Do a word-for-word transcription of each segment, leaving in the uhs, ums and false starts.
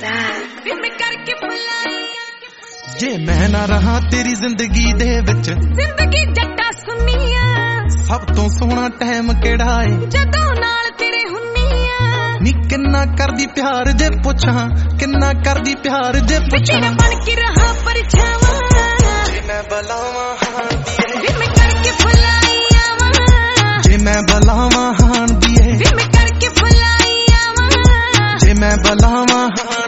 जे मैं ना रहा तेरी जिंदगी दे विच जिंदगी जट्टा सुनिया सब तो सोहना टाइम केड़ा है जदों नाल तेरे हुन्निया नी किन्ना करदी प्यार जे पुछां किन्ना करदी प्यार जे पुछां तेरा बन के रहा परछावां जे मैं बलावां हां दिए वे मैं करके फुलाई आवां जे मैं बलावां हां दिए वे मैं करके फुलाई आवां जे मैं बलावां हां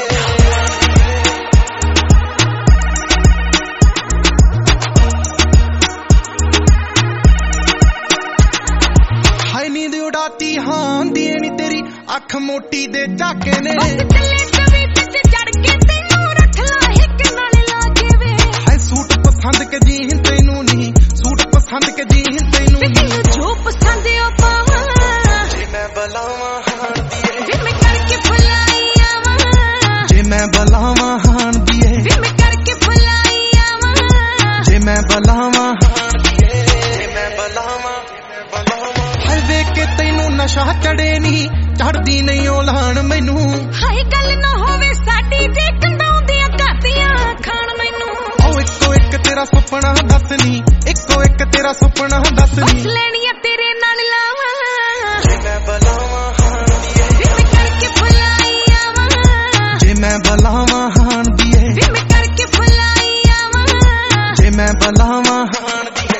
उड़ाती हाँ दिए नी तेरी अख मोटी दे झाके ने चले तवी ते चढ़ के तैनू रख ला हिक नाल लाके वे है सूट पसंद के जीन तैनू नहीं सूट पसंद के जीन तैनू नहीं जो पसंद ओ पावा जे मैं बलावां हां दिए वे मैं करके फुलाई आवां जे मैं बलावां हां दिए वे मैं करके फुलाई आवां जे मैं बलावां हां दिए जे मैं बलावां के तैनू नशा चढ़े नी चढ़दी नहीं ओलान मैनू हाय गल ना होवे साडी जे कंदाउंदियां करदियां खान मैनू ओ इक्को एक तेरा सुपना दस नी इक्को एक तेरा सुपना दस नी बस लेनिया तेरे नाल लावां जे मैं बलावां हां दिए वे मैं करके फुलाई आवां जे मैं बलावां हां दिए वे मैं करके फुलाई आवां जे मैं बलावां हां दिए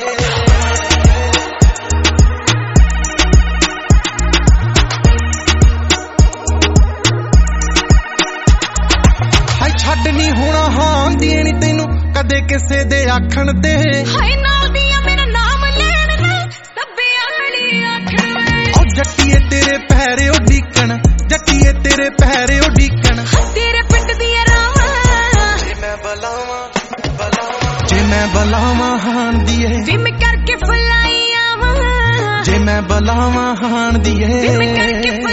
छड़ नहीं होना हां देनी तैनू कदे किसे दे आखण ते हाय नाल दिया मेरा नाम लेन ना सब्बे आड़ी आखण ओ जट्टीए तेरे पैरे उडीकण जट्टीए तेरे पैरे उडीकण तेरे पिंड दी रावां जे मैं बलावां बलावां जे मैं बलावां हां दिए वे मैं करके फुलाई आवां जे मैं बलावां हां दिए वे मैं करके